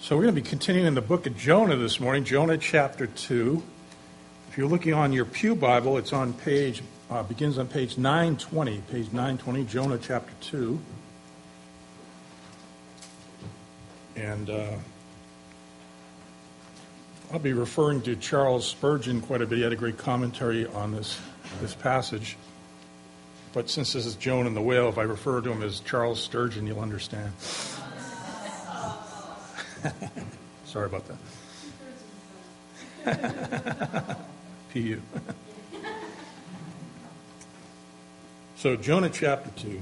So we're going to be continuing in the book of Jonah this morning, Jonah chapter 2. If you're looking on your pew Bible, it's on begins on page 920, Jonah chapter 2. And I'll be referring to Charles Spurgeon quite a bit. He had a great commentary on this passage. But since this is Jonah and the whale, if I refer to him as Charles Sturgeon, you'll understand. Sorry about that. P.U. So, Jonah chapter 2.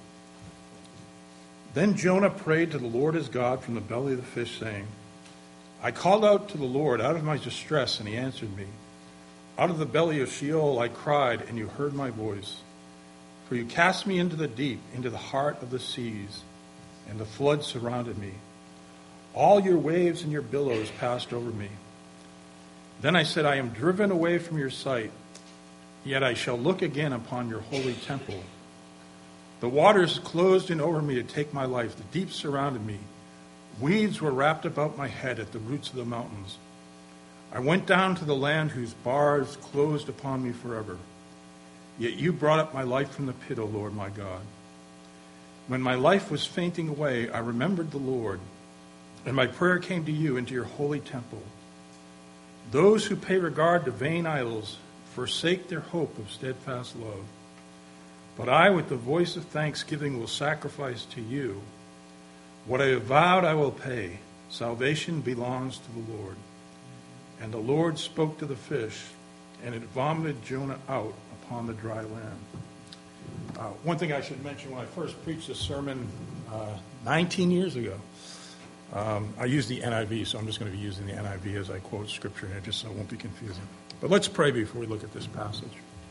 Then Jonah prayed to the Lord his God from the belly of the fish, saying, I called out to the Lord out of my distress, and he answered me. Out of the belly of Sheol I cried, and you heard my voice. For you cast me into the deep, into the heart of the seas, and the flood surrounded me. All your waves and your billows passed over me. Then I said, I am driven away from your sight, yet I shall look again upon your holy temple. The waters closed in over me to take my life. The deep surrounded me. Weeds were wrapped about my head at the roots of the mountains. I went down to the land whose bars closed upon me forever. Yet you brought up my life from the pit, O Lord my God. When my life was fainting away, I remembered the Lord, and my prayer came to you into your holy temple. Those who pay regard to vain idols forsake their hope of steadfast love. But I, with the voice of thanksgiving, will sacrifice to you. What I have vowed I will pay. Salvation belongs to the Lord. And the Lord spoke to the fish, and it vomited Jonah out upon the dry land. One thing I should mention, when I first preached this sermon 19 years ago, I used the NIV, so I'm just going to be using the NIV as I quote Scripture here, just so it won't be confusing. But let's pray before we look at this passage.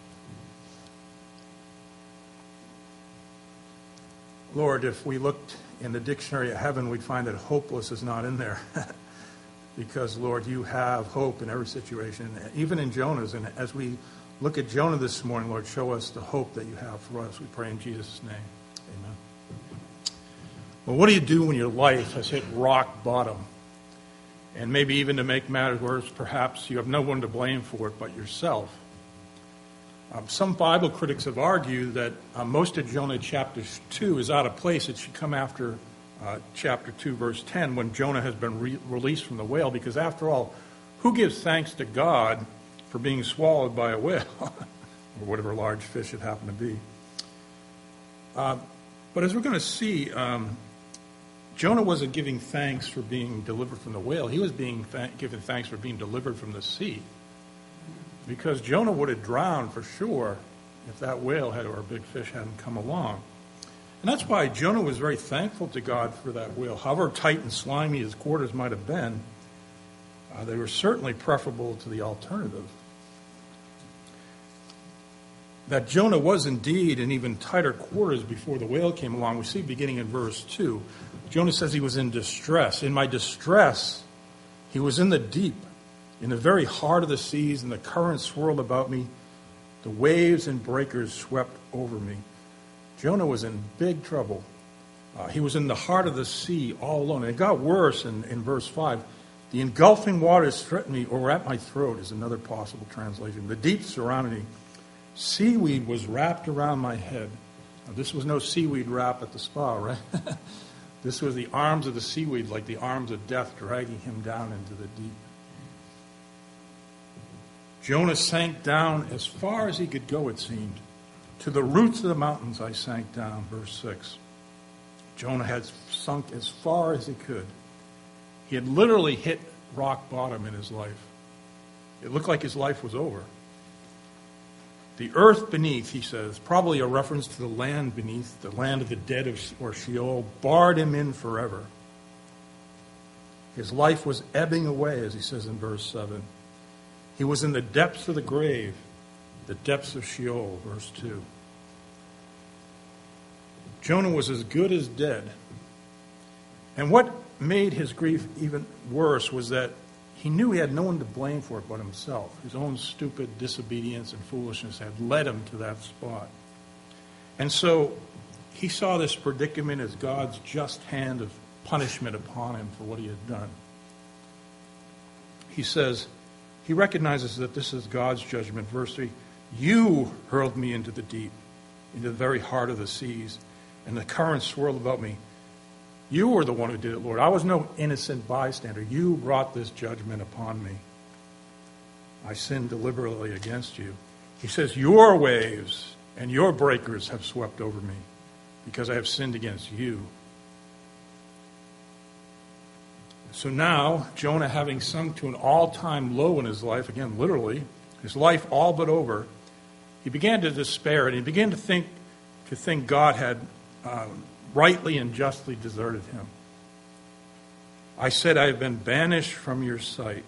Lord, if we looked in the dictionary of heaven, we'd find that hopeless is not in there. Because, Lord, you have hope in every situation, even in Jonah's. And as we look at Jonah this morning, Lord, show us the hope that you have for us. We pray in Jesus' name. Amen. Well, what do you do when your life has hit rock bottom? And maybe even to make matters worse, perhaps you have no one to blame for it but yourself. Some Bible critics have argued that most of Jonah chapter 2 is out of place. It should come after chapter 2, verse 10, when Jonah has been released from the whale. Because after all, who gives thanks to God for being swallowed by a whale? Or whatever large fish it happened to be. But as we're going to see, Jonah wasn't giving thanks for being delivered from the whale. He was given thanks for being delivered from the sea. Because Jonah would have drowned for sure if that whale or a big fish hadn't come along. And that's why Jonah was very thankful to God for that whale. However tight and slimy his quarters might have been, they were certainly preferable to the alternative. That Jonah was indeed in even tighter quarters before the whale came along. We see beginning in verse 2. Jonah says he was in distress. In my distress, he was in the deep, in the very heart of the seas, and the currents swirled about me. The waves and breakers swept over me. Jonah was in big trouble. He was in the heart of the sea all alone. And it got worse in verse 5. The engulfing waters threatened me, or were at my throat is another possible translation. The deep surrounded me. Seaweed was wrapped around my head. Now, this was no seaweed wrap at the spa, right? This was the arms of the seaweed, like the arms of death, dragging him down into the deep. Jonah sank down as far as he could go, it seemed. To the roots of the mountains I sank down, verse 6. Jonah had sunk as far as he could. He had literally hit rock bottom in his life. It looked like his life was over. The earth beneath, he says, probably a reference to the land beneath, the land of the dead or Sheol, barred him in forever. His life was ebbing away, as he says in verse 7. He was in the depths of the grave, the depths of Sheol, verse 2. Jonah was as good as dead. And what made his grief even worse was that he knew he had no one to blame for it but himself. His own stupid disobedience and foolishness had led him to that spot. And so he saw this predicament as God's just hand of punishment upon him for what he had done. He says, he recognizes that this is God's judgment. Verse 3, you hurled me into the deep, into the very heart of the seas, and the currents swirled about me. You were the one who did it, Lord. I was no innocent bystander. You brought this judgment upon me. I sinned deliberately against you. He says, your waves and your breakers have swept over me because I have sinned against you. So now, Jonah, having sunk to an all-time low in his life, again, literally, his life all but over, he began to despair, and he began to think God had rightly and justly deserted him. I said, I have been banished from your sight.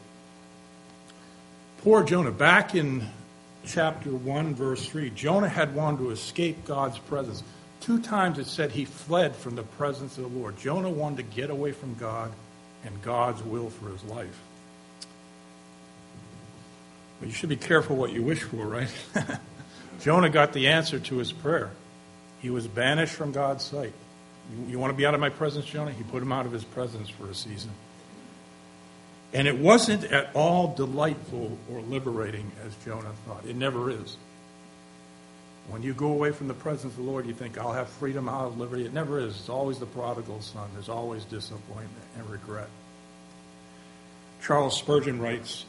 Poor Jonah. Back in chapter 1, verse 3, Jonah had wanted to escape God's presence. 2 times it said he fled from the presence of the Lord. Jonah wanted to get away from God and God's will for his life. But you should be careful what you wish for, right? Jonah got the answer to his prayer. He was banished from God's sight. You want to be out of my presence, Jonah? He put him out of his presence for a season. And it wasn't at all delightful or liberating as Jonah thought. It never is. When you go away from the presence of the Lord, you think, I'll have freedom, I'll have liberty. It never is. It's always the prodigal son. There's always disappointment and regret. Charles Spurgeon writes,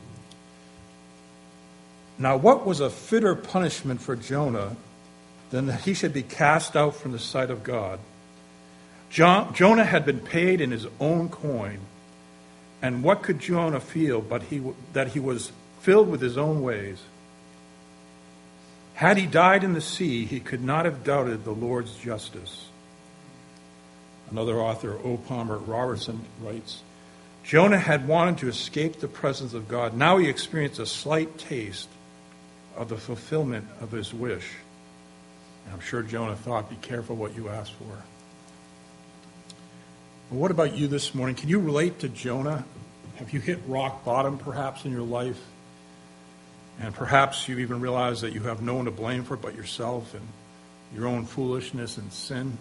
now what was a fitter punishment for Jonah than that he should be cast out from the sight of God? Jonah had been paid in his own coin, and what could Jonah feel but that he was filled with his own ways? Had he died in the sea, he could not have doubted the Lord's justice. Another author, O. Palmer Robertson, writes, Jonah had wanted to escape the presence of God. Now he experienced a slight taste of the fulfillment of his wish. And I'm sure Jonah thought, be careful what you ask for. Well, what about you this morning? Can you relate to Jonah? Have you hit rock bottom perhaps in your life? And perhaps you even realize that you have no one to blame for it but yourself and your own foolishness and sin.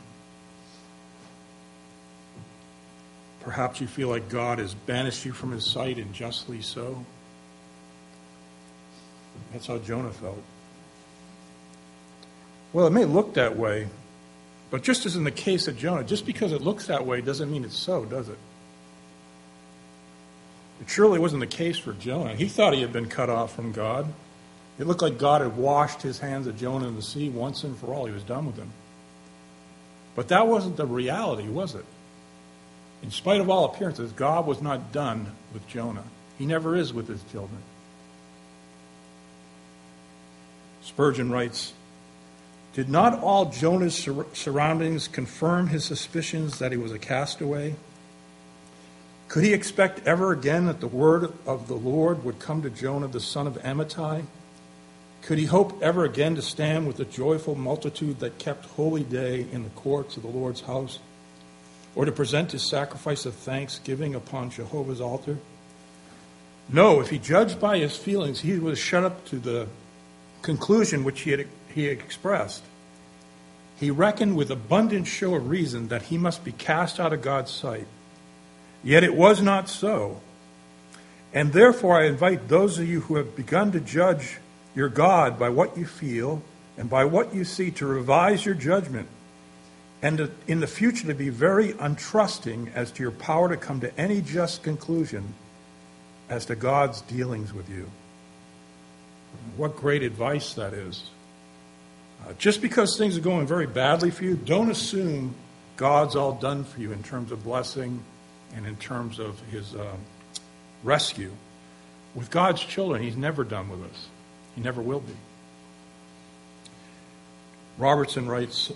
Perhaps you feel like God has banished you from his sight, and justly so. That's how Jonah felt. Well, it may look that way, but just as in the case of Jonah, just because it looks that way doesn't mean it's so, does it? It surely wasn't the case for Jonah. He thought he had been cut off from God. It looked like God had washed his hands of Jonah in the sea once and for all. He was done with him. But that wasn't the reality, was it? In spite of all appearances, God was not done with Jonah. He never is with his children. Spurgeon writes, did not all Jonah's surroundings confirm his suspicions that he was a castaway? Could he expect ever again that the word of the Lord would come to Jonah, the son of Amittai? Could he hope ever again to stand with the joyful multitude that kept holy day in the courts of the Lord's house, or to present his sacrifice of thanksgiving upon Jehovah's altar? No, if he judged by his feelings, he was shut up to the conclusion which he had expressed. He reckoned with abundant show of reason that he must be cast out of God's sight. Yet it was not so. And therefore I invite those of you who have begun to judge your God by what you feel and by what you see to revise your judgment, and in the future to be very untrusting as to your power to come to any just conclusion as to God's dealings with you. What great advice that is. Just because things are going very badly for you, don't assume God's all done for you in terms of blessing and in terms of his rescue. With God's children, he's never done with us. He never will be. Robertson writes,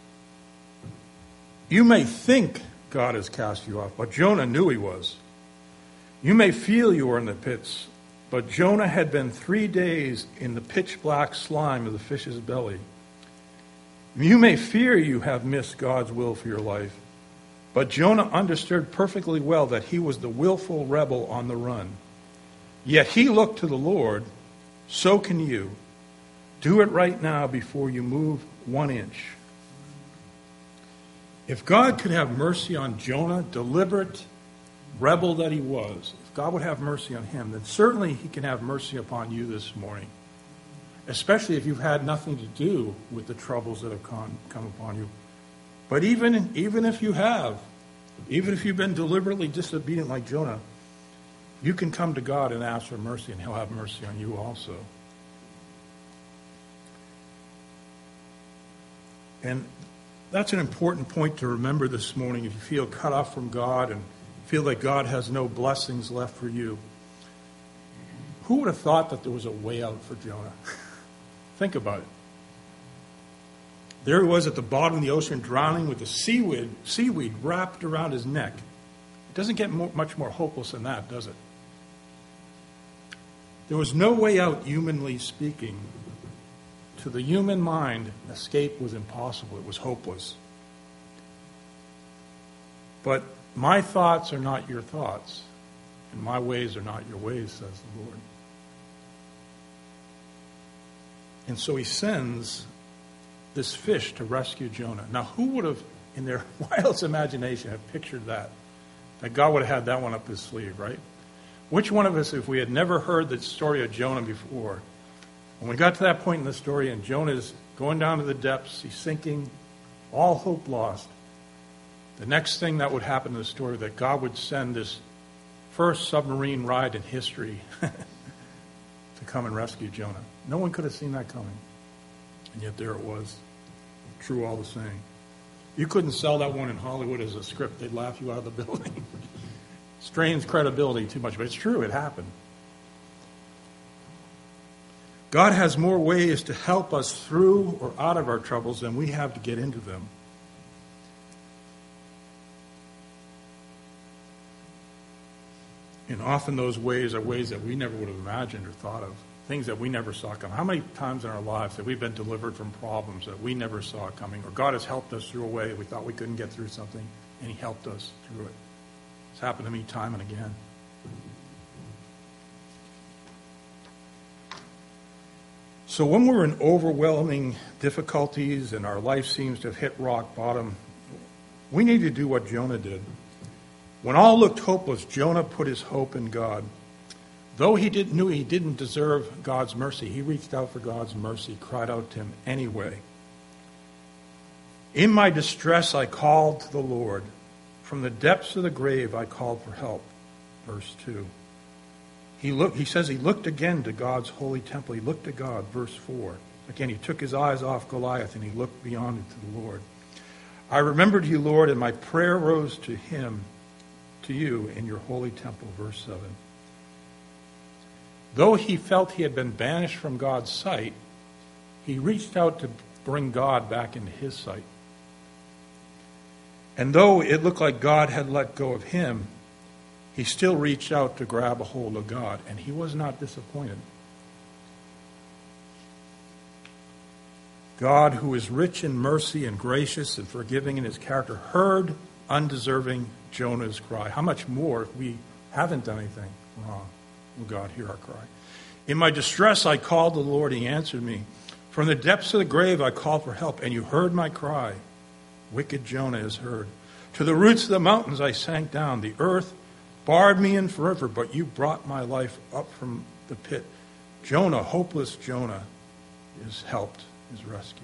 you may think God has cast you off, but Jonah knew he was. You may feel you are in the pits, but Jonah had been 3 days in the pitch-black slime of the fish's belly. You may fear you have missed God's will for your life, but Jonah understood perfectly well that he was the willful rebel on the run. Yet he looked to the Lord. So can you. Do it right now before you move 1 inch. If God could have mercy on Jonah, deliberate rebel that he was, if God would have mercy on him, then certainly he can have mercy upon you this morning, especially if you've had nothing to do with the troubles that have come upon you. But even if you have, even if you've been deliberately disobedient like Jonah, you can come to God and ask for mercy, and he'll have mercy on you also. And that's an important point to remember this morning. If you feel cut off from God and feel that God has no blessings left for you, who would have thought that there was a way out for Jonah? Think about it. There he was at the bottom of the ocean, drowning with the seaweed wrapped around his neck. It doesn't get much more hopeless than that, does it? There was no way out, humanly speaking. To the human mind, escape was impossible. It was hopeless. But my thoughts are not your thoughts, and my ways are not your ways, says the Lord. And so he sends this fish to rescue Jonah. Now, who would have, in their wildest imagination, have pictured that? That God would have had that one up his sleeve, right? Which one of us, if we had never heard the story of Jonah before, when we got to that point in the story and Jonah's going down to the depths, he's sinking, all hope lost, the next thing that would happen in the story, that God would send this first submarine ride in history to come and rescue Jonah. No one could have seen that coming. And yet there it was. True all the same. You couldn't sell that one in Hollywood as a script. They'd laugh you out of the building. Strains credibility too much, but it's true. It happened. God has more ways to help us through or out of our troubles than we have to get into them. And often those ways are ways that we never would have imagined or thought of. Things that we never saw coming. How many times in our lives have we been delivered from problems that we never saw coming? Or God has helped us through a way we thought we couldn't get through something, and he helped us through it. It's happened to me time and again. So when we're in overwhelming difficulties and our life seems to have hit rock bottom, we need to do what Jonah did. When all looked hopeless, Jonah put his hope in God. Though he knew he didn't deserve God's mercy, he reached out for God's mercy, cried out to him anyway. In my distress, I called to the Lord. From the depths of the grave, I called for help. Verse 2. He says he looked again to God's holy temple. He looked to God. Verse 4. Again, he took his eyes off Goliath and he looked beyond it to the Lord. I remembered you, Lord, and my prayer rose to you in your holy temple. Verse 7. Though he felt he had been banished from God's sight, he reached out to bring God back into his sight. And though it looked like God had let go of him, he still reached out to grab a hold of God, and he was not disappointed. God, who is rich in mercy and gracious and forgiving in his character, heard undeserving Jonah's cry. How much more if we haven't done anything wrong will God hear our cry? In my distress, I called the Lord. He answered me. From the depths of the grave, I called for help, and you heard my cry. Wicked Jonah is heard. To the roots of the mountains, I sank down. The earth barred me in forever, but you brought my life up from the pit. Jonah, hopeless Jonah, is helped, is rescued.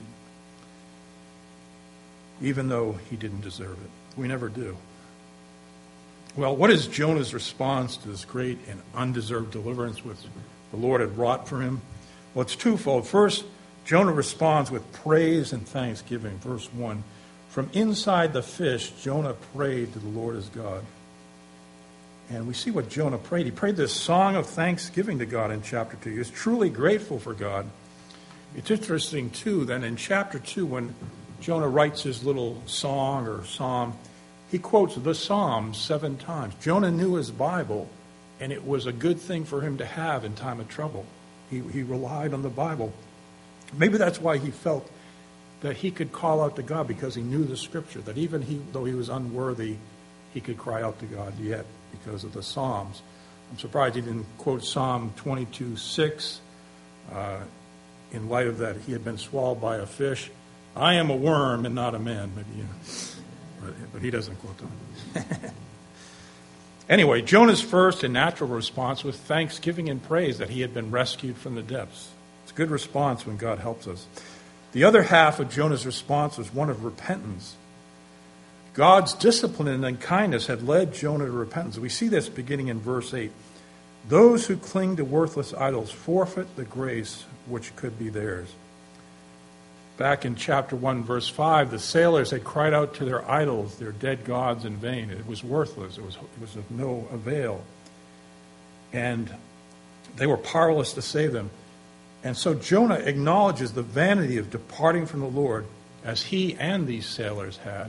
Even though he didn't deserve it. We never do. Well, what is Jonah's response to this great and undeserved deliverance which the Lord had wrought for him? Well, it's twofold. First, Jonah responds with praise and thanksgiving. Verse 1. From inside the fish, Jonah prayed to the Lord his God. And we see what Jonah prayed. He prayed this song of thanksgiving to God in chapter 2. He was truly grateful for God. It's interesting, too, that in chapter 2, when Jonah writes his little song or psalm, he quotes the Psalms 7 times. Jonah knew his Bible, and it was a good thing for him to have in time of trouble. He relied on the Bible. Maybe that's why he felt that he could call out to God, because he knew the Scripture, that even though he was unworthy, he could cry out to God yet because of the Psalms. I'm surprised he didn't quote Psalm 22:6 in light of that he had been swallowed by a fish. I am a worm and not a man. Maybe but he doesn't quote them. Anyway, Jonah's first and natural response was thanksgiving and praise that he had been rescued from the depths. It's a good response when God helps us. The other half of Jonah's response was one of repentance. God's discipline and kindness had led Jonah to repentance. We see this beginning in verse 8. Those who cling to worthless idols forfeit the grace which could be theirs. Back in chapter 1, verse 5, the sailors had cried out to their idols, their dead gods, in vain. It was worthless. It was of no avail. And they were powerless to save them. And so Jonah acknowledges the vanity of departing from the Lord, as he and these sailors had.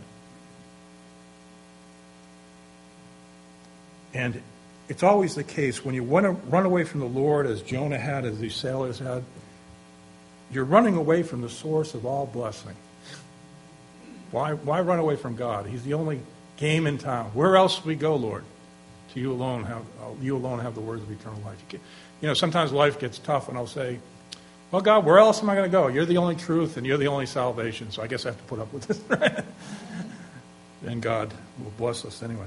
And it's always the case when you want to run away from the Lord, as Jonah had, as these sailors had, you're running away from the source of all blessing. Why run away from God? He's the only game in town. Where else do we go, Lord? To you alone have the words of eternal life. Sometimes life gets tough, and I'll say, well, God, where else am I going to go? You're the only truth, and you're the only salvation, so I guess I have to put up with this. And God will bless us anyway.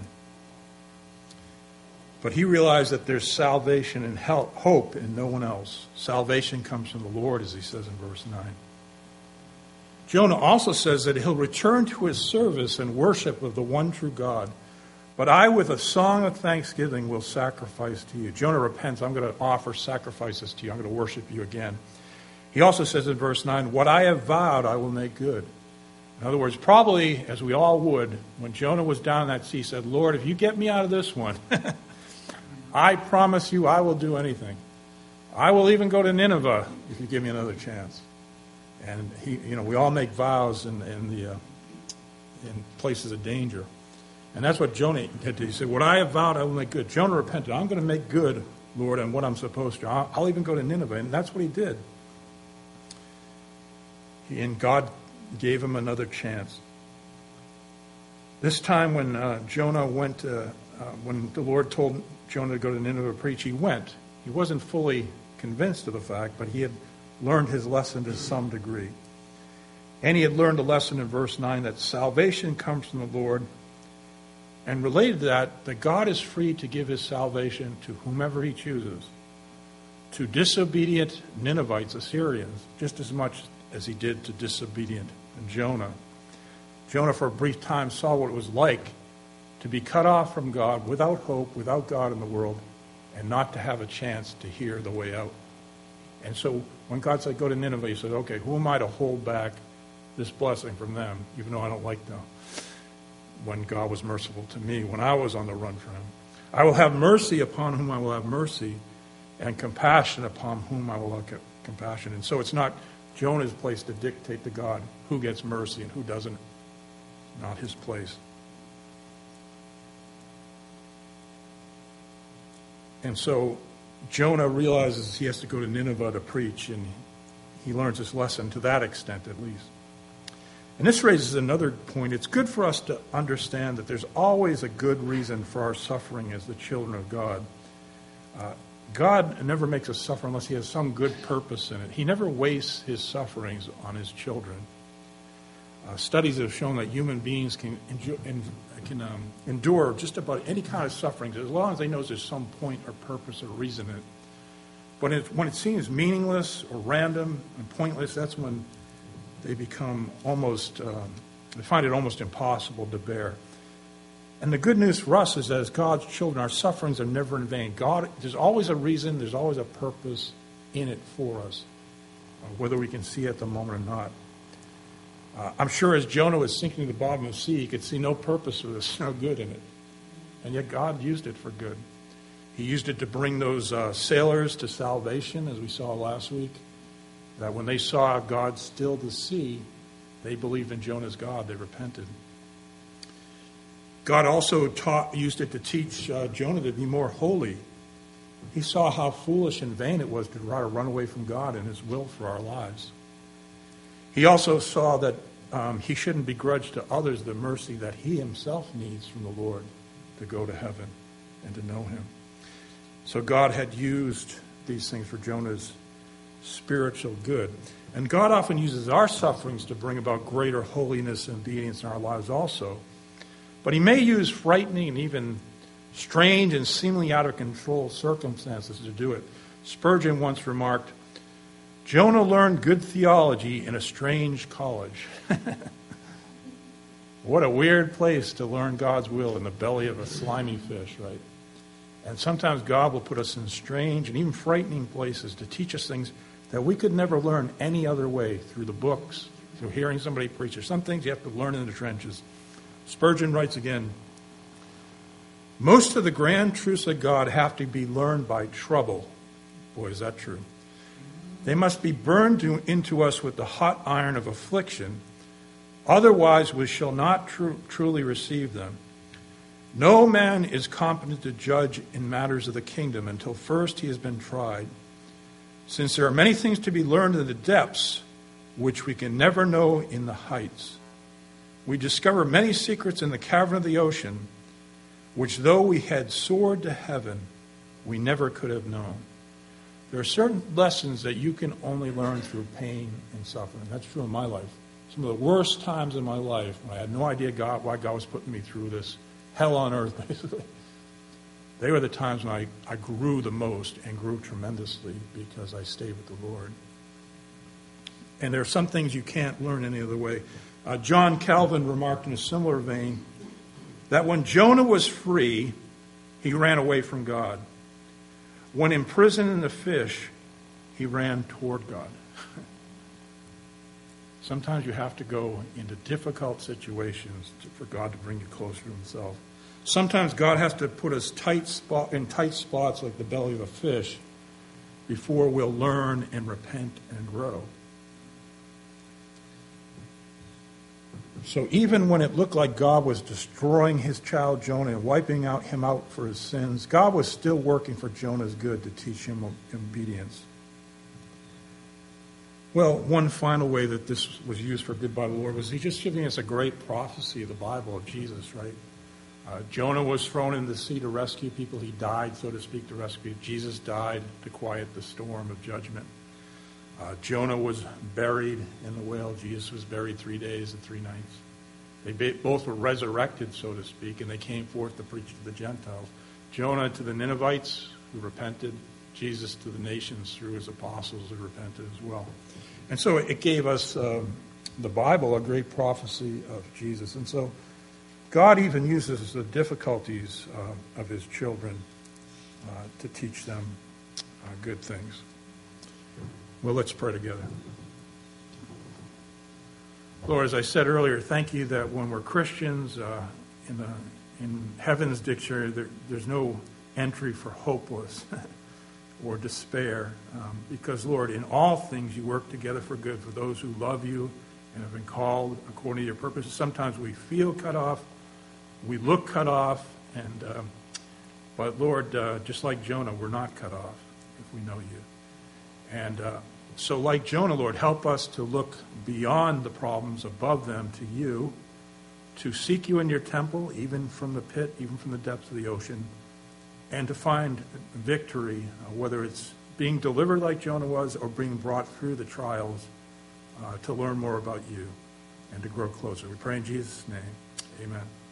But he realized that there's salvation and hope in no one else. Salvation comes from the Lord, as he says in verse 9. Jonah also says that he'll return to his service and worship of the one true God. But I, with a song of thanksgiving, will sacrifice to you. Jonah repents. I'm going to offer sacrifices to you. I'm going to worship you again. He also says in verse 9, what I have vowed, I will make good. In other words, probably, as we all would, when Jonah was down in that sea, said, Lord, if you get me out of this one, I promise you I will do anything. I will even go to Nineveh if you give me another chance. And we all make vows in places of danger. And that's what Jonah did. He said, what I have vowed, I will make good. Jonah repented. I'm going to make good, Lord, on what I'm supposed to. I'll even go to Nineveh. And that's what he did. And God gave him another chance. This time when Jonah went, when the Lord told Jonah to go to Nineveh to preach, he went. He wasn't fully convinced of the fact, but he had learned his lesson to some degree. And he had learned a lesson in verse 9 that salvation comes from the Lord. And related to that God is free to give his salvation to whomever he chooses. To disobedient Ninevites, Assyrians, just as much as he did to disobedient Jonah. Jonah, for a brief time, saw what it was like to be cut off from God, without hope, without God in the world, and not to have a chance to hear the way out. And so when God said, go to Nineveh, he said, okay, who am I to hold back this blessing from them, even though I don't like them? When God was merciful to me, when I was on the run from him. I will have mercy upon whom I will have mercy, and compassion upon whom I will have compassion. And so it's not Jonah's place to dictate to God who gets mercy and who doesn't. Not his place. And so Jonah realizes he has to go to Nineveh to preach, and he learns his lesson to that extent at least. And this raises another point. It's good for us to understand that there's always a good reason for our suffering as the children of God. God never makes us suffer unless he has some good purpose in it. He never wastes his sufferings on his children. Studies have shown that human beings can endure just about any kind of suffering as long as they know there's some point or purpose or reason in it. But when it seems meaningless or random and pointless, that's when they become they find it almost impossible to bear. And the good news for us is that as God's children, our sufferings are never in vain. There's always a reason, there's always a purpose in it for us, whether we can see it at the moment or not. I'm sure as Jonah was sinking to the bottom of the sea, he could see no purpose for this, no good in it. And yet God used it for good. He used it to bring those sailors to salvation, as we saw last week. That when they saw God still the sea, they believed in Jonah's God. They repented. God also used it to teach Jonah to be more holy. He saw how foolish and vain it was to try to run away from God and his will for our lives. He also saw that he shouldn't begrudge to others the mercy that he himself needs from the Lord to go to heaven and to know him. So God had used these things for Jonah's spiritual good. And God often uses our sufferings to bring about greater holiness and obedience in our lives also. But he may use frightening and even strange and seemingly out of control circumstances to do it. Spurgeon once remarked, Jonah learned good theology in a strange college. What a weird place to learn God's will, in the belly of a slimy fish, right? And sometimes God will put us in strange and even frightening places to teach us things that we could never learn any other way, through the books, through hearing somebody preach. There's some things you have to learn in the trenches. Spurgeon writes again, most of the grand truths of God have to be learned by trouble. Boy, is that true. They must be burned into us with the hot iron of affliction. Otherwise, we shall not truly receive them. No man is competent to judge in matters of the kingdom until first he has been tried. Since there are many things to be learned in the depths, which we can never know in the heights. We discover many secrets in the cavern of the ocean, which though we had soared to heaven, we never could have known. There are certain lessons that you can only learn through pain and suffering. That's true in my life. Some of the worst times in my life, when I had no idea why God was putting me through this hell on earth, basically, they were the times when I grew the most and grew tremendously because I stayed with the Lord. And there are some things you can't learn any other way. John Calvin remarked in a similar vein that when Jonah was free, he ran away from God. When imprisoned in the fish, he ran toward God. Sometimes you have to go into difficult situations for God to bring you closer to himself. Sometimes God has to put us in tight spots like the belly of a fish before we'll learn and repent and grow. So even when it looked like God was destroying his child Jonah and wiping him out for his sins, God was still working for Jonah's good to teach him obedience. Well, one final way that this was used for good by the Lord was he just giving us a great prophecy of the Bible of Jesus, right? Jonah was thrown in the sea to rescue people. He died, so to speak, to rescue. Jesus died to quiet the storm of judgment. Jonah was buried in the whale. Jesus was buried 3 days and 3 nights. They both were resurrected, so to speak, and they came forth to preach to the Gentiles. Jonah to the Ninevites who repented. Jesus to the nations through his apostles who repented as well. And so it gave us, the Bible, a great prophecy of Jesus. And so God even uses the difficulties of his children to teach them good things. Well, let's pray together. Lord, as I said earlier, thank you that when we're Christians, in heaven's dictionary, there's no entry for hopeless or despair. Because, Lord, in all things you work together for good for those who love you and have been called according to your purposes. Sometimes we feel cut off, we look cut off, but Lord, just like Jonah, we're not cut off if we know you. And so like Jonah, Lord, help us to look beyond the problems, above them, to you, to seek you in your temple, even from the pit, even from the depths of the ocean, and to find victory, whether it's being delivered like Jonah was or being brought through the trials, to learn more about you and to grow closer. We pray in Jesus' name. Amen.